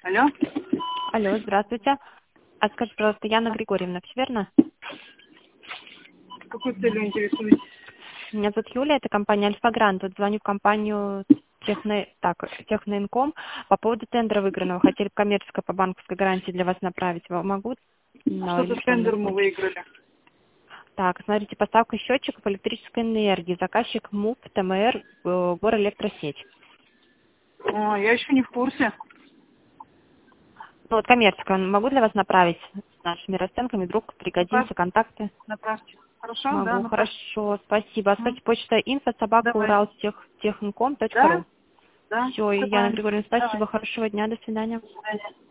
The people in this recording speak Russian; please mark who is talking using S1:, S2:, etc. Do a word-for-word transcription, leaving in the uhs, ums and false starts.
S1: Алло?
S2: Алло, здравствуйте. А скажите, пожалуйста, Яна Григорьевна, все верно?
S1: Какой целью интересуетесь?
S2: Меня зовут Юля, это компания Альфа-Грант. Вот звоню в компанию Техно... так, Техноинком по поводу тендера выигранного. Хотели коммерческое по банковской гарантии для вас направить. Вам могу на
S1: Что за
S2: электронную
S1: тендер мы
S2: почту?
S1: выиграли?
S2: Так, смотрите, поставка счетчиков электрической энергии. Заказчик МУП, ТМР, э, Горэлектросеть.
S1: О, я еще не в курсе.
S2: Ну, вот коммерческое могу для вас направить с нашими расценками, вдруг
S1: Направь,
S2: пригодимся, контакты?
S1: направьте. Хорошо? Да,
S2: Могу,
S1: направь.
S2: хорошо, спасибо. А
S1: М,
S2: скажите, почта инфо собака
S1: Давай.
S2: уралтехником точка
S1: Да?
S2: ру.
S1: Да,
S2: Все,
S1: все
S2: Яна
S1: правильно.
S2: Григорьевна,
S1: Давай.
S2: спасибо, хорошего дня, до свидания.
S1: До свидания.